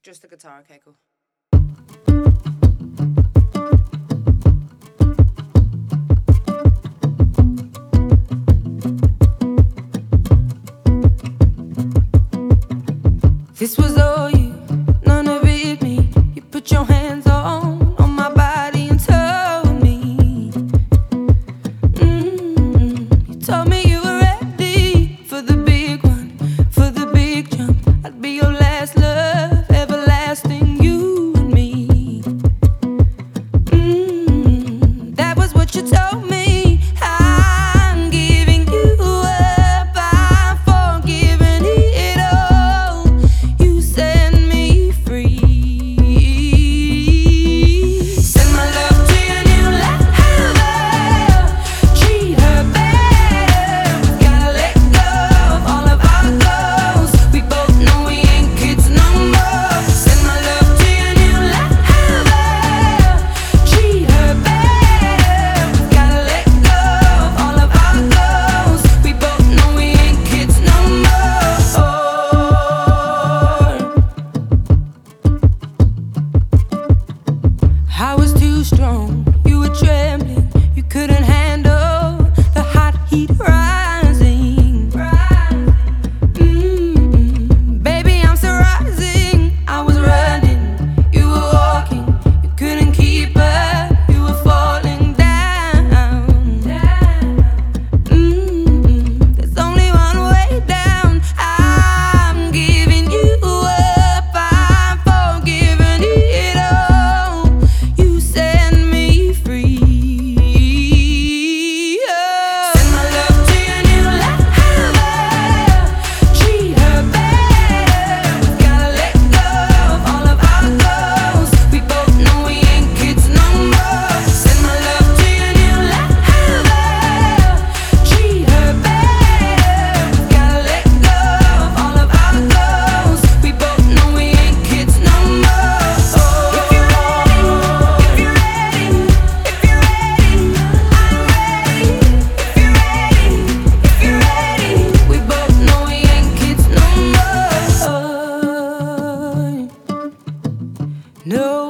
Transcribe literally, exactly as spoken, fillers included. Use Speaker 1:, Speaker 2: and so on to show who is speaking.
Speaker 1: Just the guitar, okay, cool.
Speaker 2: This was all you, none of it me. You put your hands on, on my body and told me mm-hmm. You told me you were ready for the big one, for the big jump. I'd be your last love, everlasting, you and me mm-hmm. That was what you told me. I'm giving you up, I'm forgiving it all. You set me free. Send my love to your new lover. Treat her better. We gotta let go of all of our goals. We both know we ain't kids no more. Send my love to your new lover. Treat her better. We gotta let go of all of our goals. We both know we ain't kids no more. I was too strong, you were trembling, you couldn't handle the hot heat rising. Mm-mm. Baby, I'm still rising. I was running, you were walking, you couldn't keep up, you were falling down. Mm-mm. There's only one way down. I'm giving you up, I'm forgiving it all. You set me free. Oh. Send my love to your new lover. Treat her better. We gotta let go of all of our goals. We both know we ain't kids no more. Send my love to your new lover. Treat her better. We gotta let go of all of our goals. We both know we ain't kids no more. If you're ready, if you're ready, if you're ready, I'm ready. If you're ready, if you're ready, we both know we ain't kids no more. No